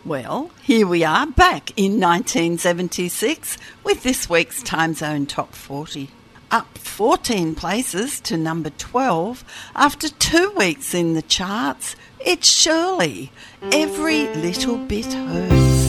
Well, here we are back in 1976 with this week's Time Zone Top 40. Up 14 places to number 12 after 2 weeks in the charts, it's Shirley. Every Little Bit Hurts.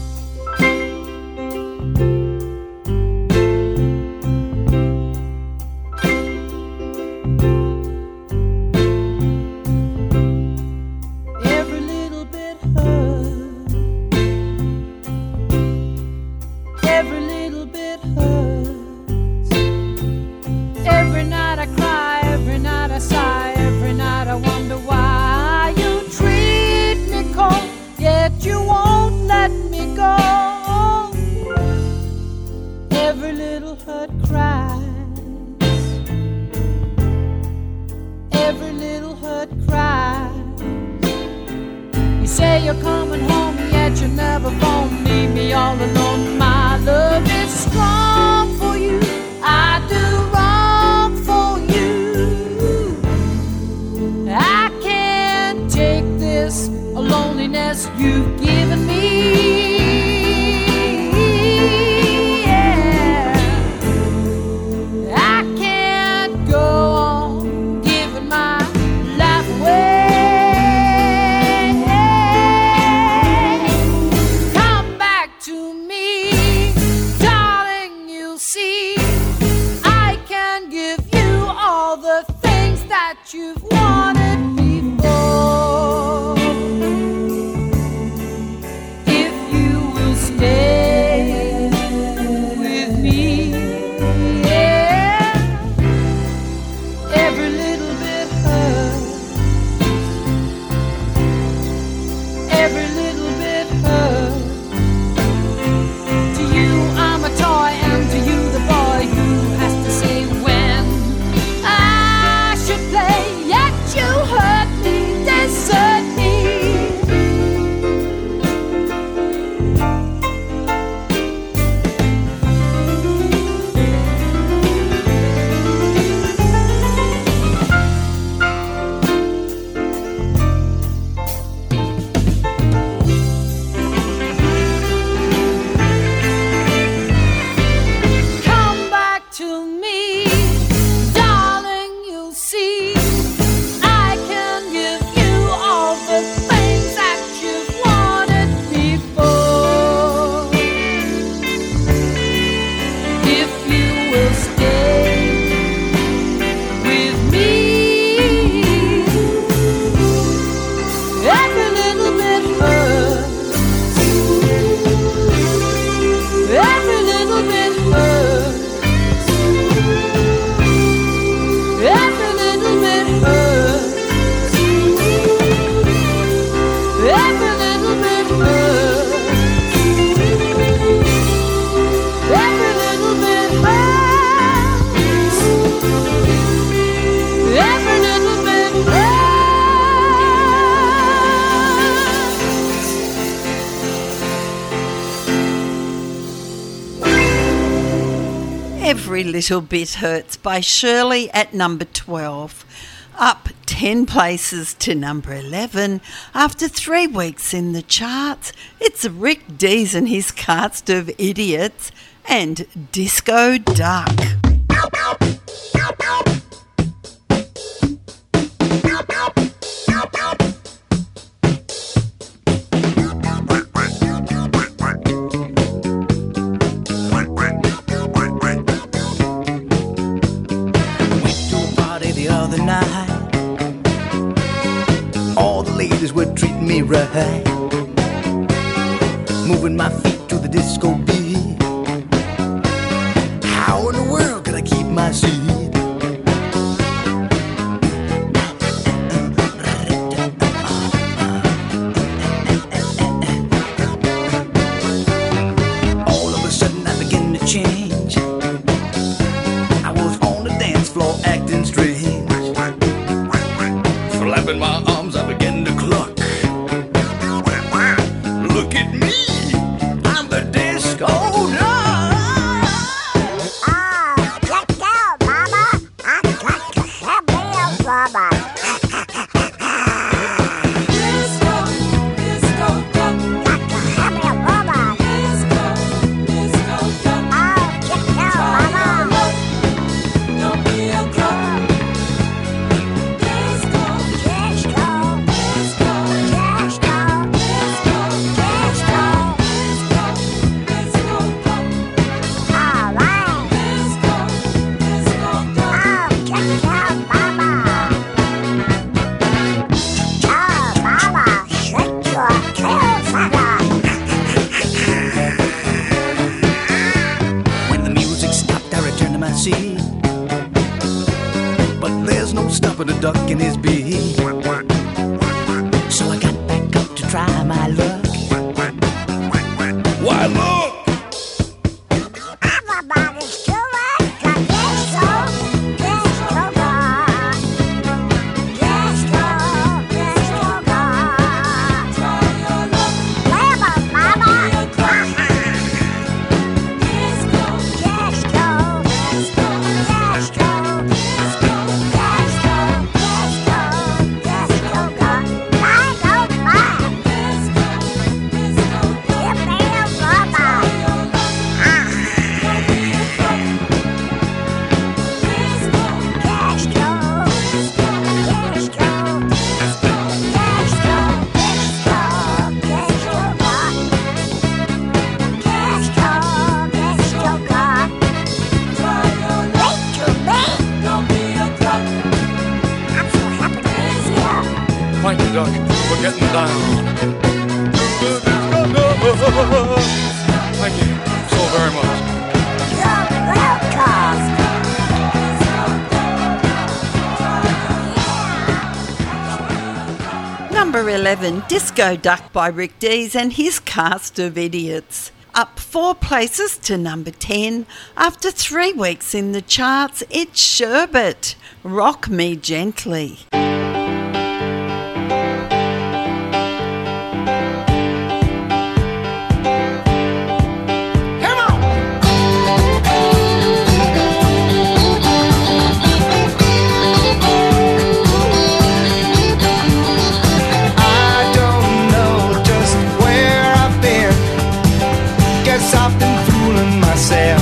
You're coming home, yet you never phone. Leave me all alone. My love is strong for you. I do wrong for you. I can't take this loneliness you've given me. Yeah. I can't go on giving my life away. You've wanted before. If you will stay with me, yeah. Every little bit hurts. Every little bit hurts. To you I'm a toy, and to you the boy who has to say when I should play. You hurt me, desert me. Come back to me, darling, you'll see. Every Little Bit Hurts by Shirley at number 12. Up 10 places to number 11 after 3 weeks in the charts. It's Rick Dees and his cast of idiots and Disco Duck. Were treating me right, moving my feet to the disco beat. How in the world could I keep my seat? All of a sudden I began to change. I was on the dance floor acting strange, flapping my arms I began to cluck. Look at me, I'm the disco duck. Let go, mama. I'd like to have real mama. Disco, disco duck. When the music stopped, I returned to my seat. But there's no stopping a duck in his beak. So I got back up to try my luck. Why look! Everybody's doing the disco, disco god. Disco, disco god. Mama, mama. Disco, disco, disco, disco, disco, disco god. I don't mind. Give me a mama. Thank you, Duck, for getting down. Thank you so very much. Number 11, Disco Duck by Rick Dees and his cast of idiots. Up 4 places to number 10. After 3 weeks in the charts, it's Sherbet, Rock Me Gently. I've been fooling myself.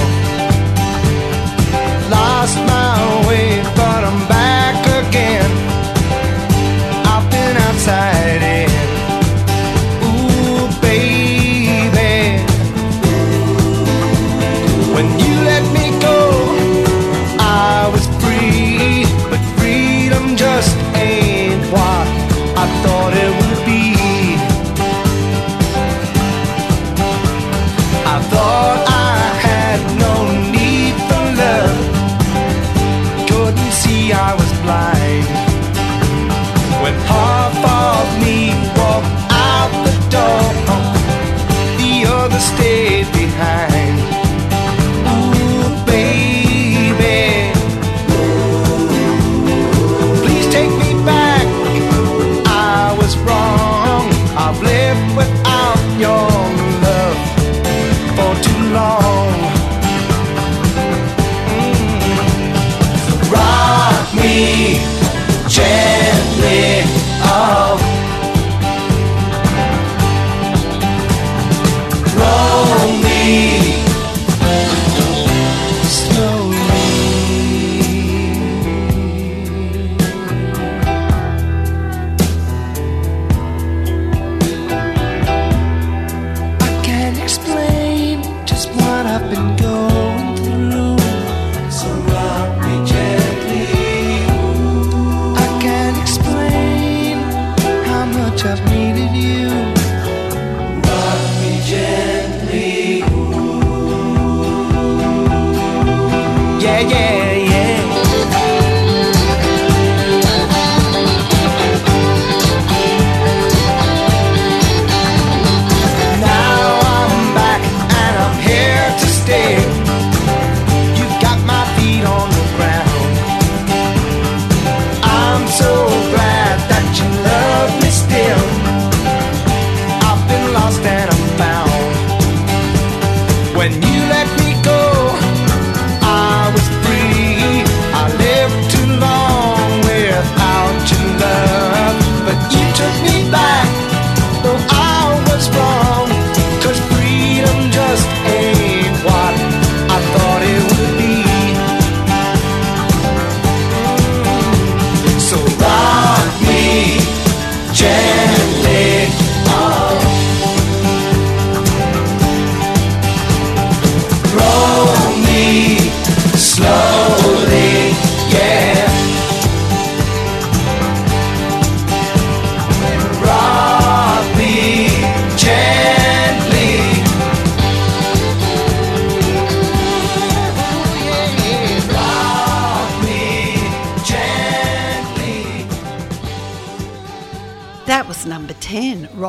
Lost my way, but I'm back again. I've been outside in. Ooh, baby. When you let me go, I was free. But freedom just ain't what I thought it would be. I thought I had no need for love. Couldn't see I was blind. When half of me walked out the door, the other stayed behind. Ooh, baby, please take me back. I was wrong. I've lived without your love for too long. Rock me gently, oh. Roll me slowly.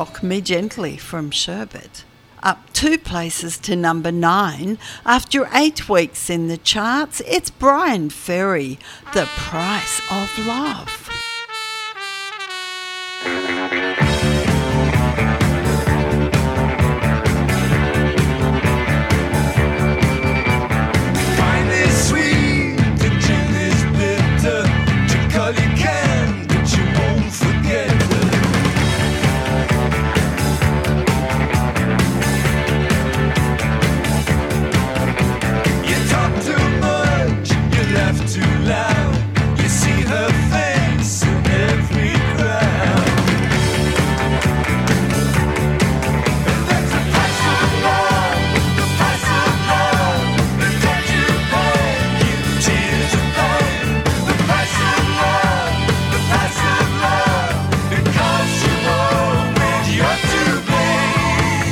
Rock Me Gently from Sherbet. Up 2 places to number 9. After 8 weeks in the charts, it's Brian Ferry, The Price of Love. Wine is sweet, the gin is bitter. Drink all you can, but you won't forget it. You talk too much, you laugh too loud. You see her face in every crowd. And that's the price of love, the price of love. The debt you pay, you tears of pain. The price of love, the price of love. It costs you more when you're to blame.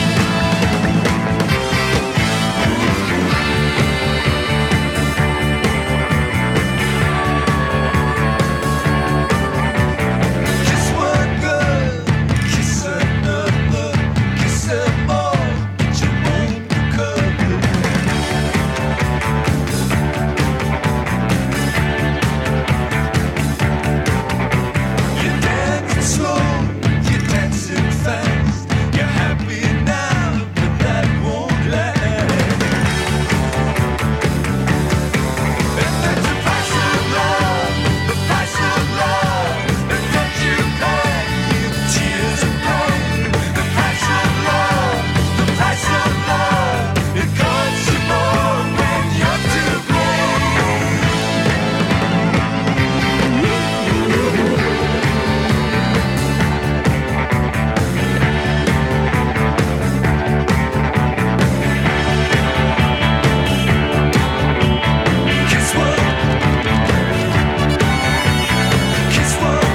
Kiss one girl, kiss another, kiss them all, but you won't recover. You're dancing slow, you're dancing fast. You're happy now, but that won't last. And that's the price of love, the price of love. The debt you pay, you tears of pain. The price of love, the price of love. It costs you more when you're to blame. Kiss one, kiss one,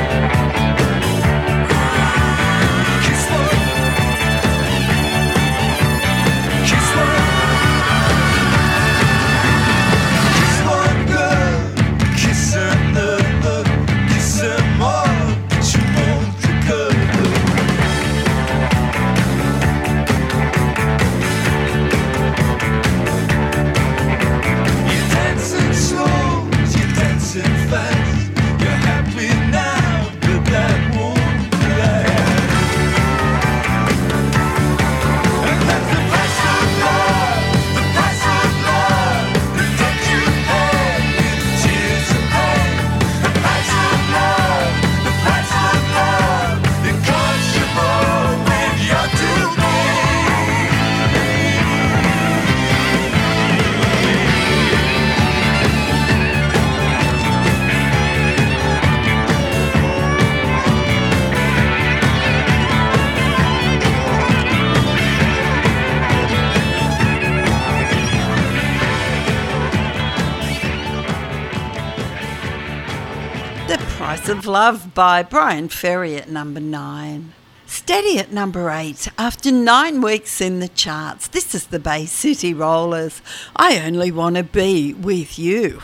kiss one, kiss one, kiss one girl, kiss another, kiss them all, but you won't recover. You're dancing slow, you're dancing fast. You're happy now, but that won't last. And that's the price of love, the price of love. The debt you pay, the tears of pain. The price of love, the price of love. It costs you more when you're to blame. The Price of Love by Brian Ferry at number 9. Steady at number 8 after 9 weeks in the charts. This is the Bay City Rollers. I Only Want to Be With You.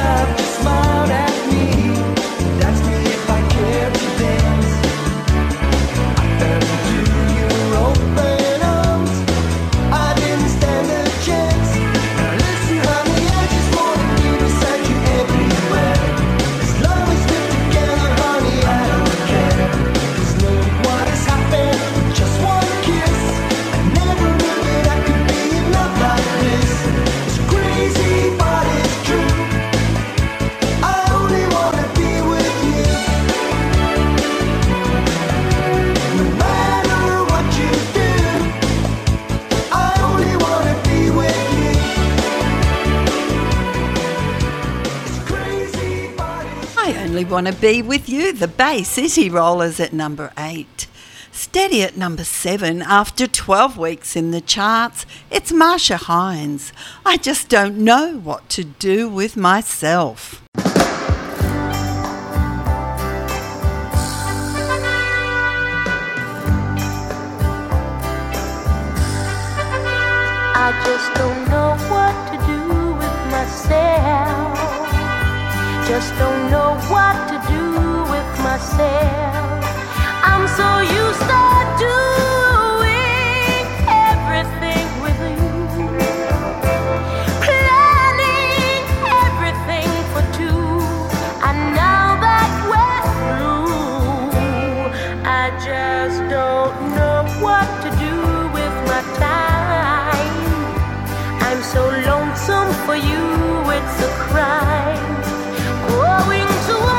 laughed, you smiled at me, and asked me if I cared to dance. I fell into your open arms. I didn't stand a chance. Now listen, honey, I just wanna be beside you everywhere. As long as we're together, honey, I don't care. 'Cause look what has happened with just one kiss. I never knew that I could be in love like this. It's crazy, but it's true. I only wanna be with you. No matter what you do, I only wanna be with you. It's crazy, but it's I Only Want to Be With You, the Bay City Rollers at number 8. Steady at number 7 after 12 weeks in the charts, it's Marsha Hines. I just don't know what to do with myself. I just don't know what to do with myself. Just don't know what to do with myself. I'm so used to doing everything with you, planning everything for two. And now that we're through, I just don't know what to do with my time. I'm so lonesome for you, it's a crime. Going to a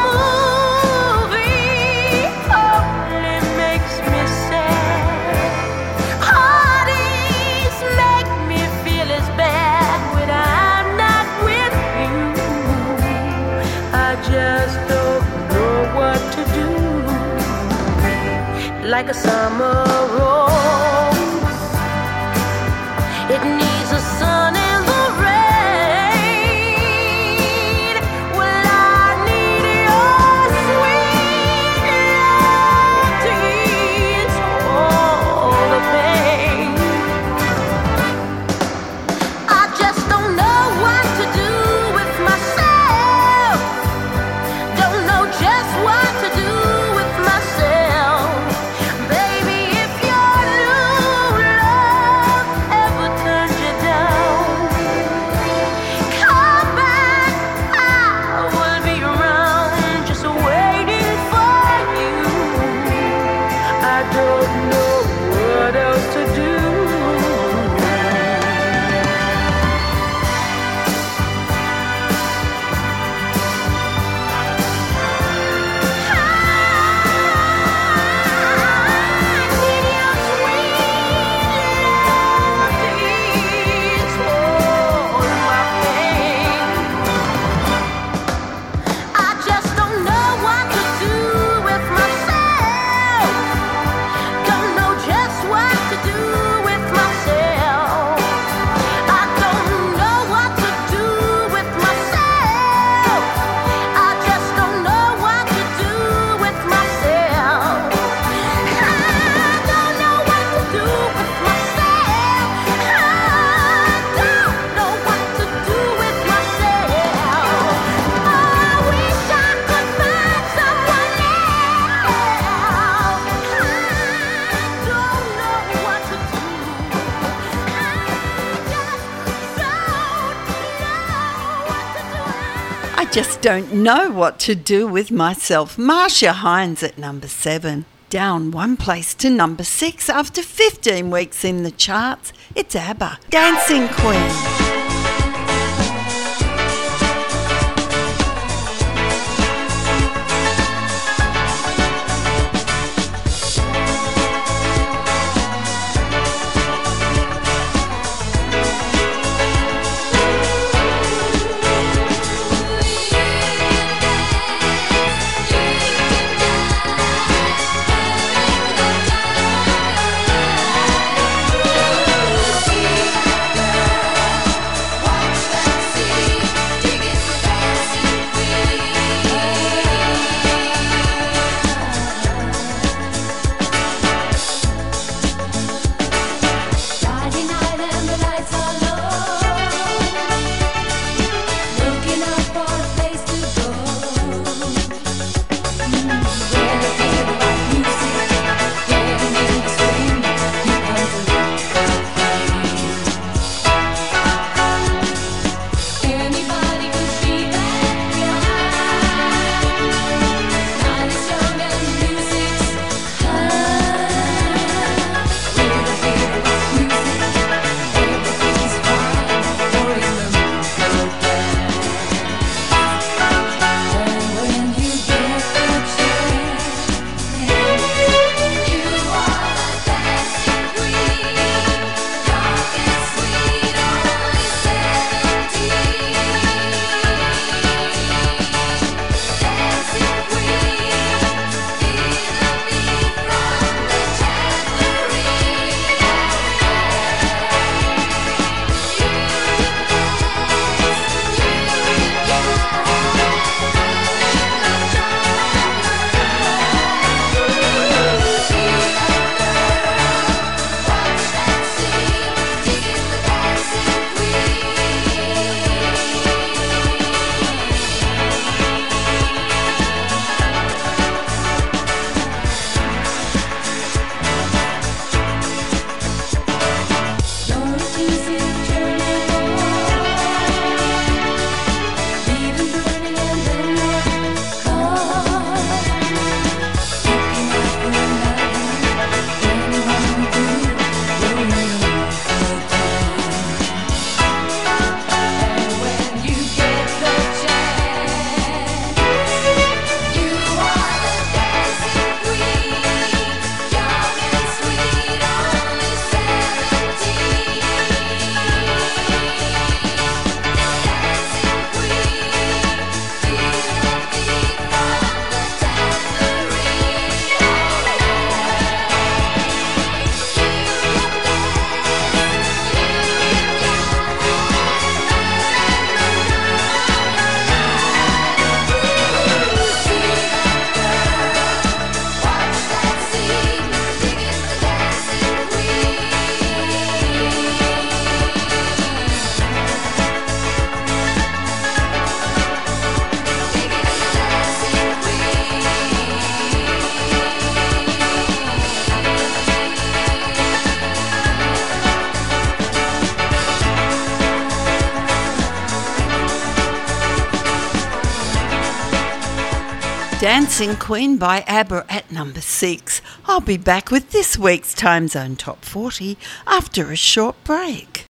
movie only makes me sad. Parties make me feel as bad when I'm not with you. I just don't know what to do. Like a summer rose, it needs a sun in the rain. Well, I need your sweet love to ease all the pain. I just don't know what to do with myself. Don't know just what to do with myself. Baby, if your new love ever turned you down, come back, I will be around just waiting for you. I don't know what else to do. I just don't know what to do with myself. Don't know just what to do with myself. I don't know what to do with myself. I just don't know what to do with myself. I don't know what to do with myself. I don't know what to do with myself. I wish I could find someone else. I don't know what to do. I just don't know what to do with myself. Marsha Hines at number 7. Down one place to number 6 after 15 weeks in the charts, it's ABBA, Dancing Queen. Dancing Queen by ABBA at number 6. I'll be back with this week's Time Zone Top 40 after a short break.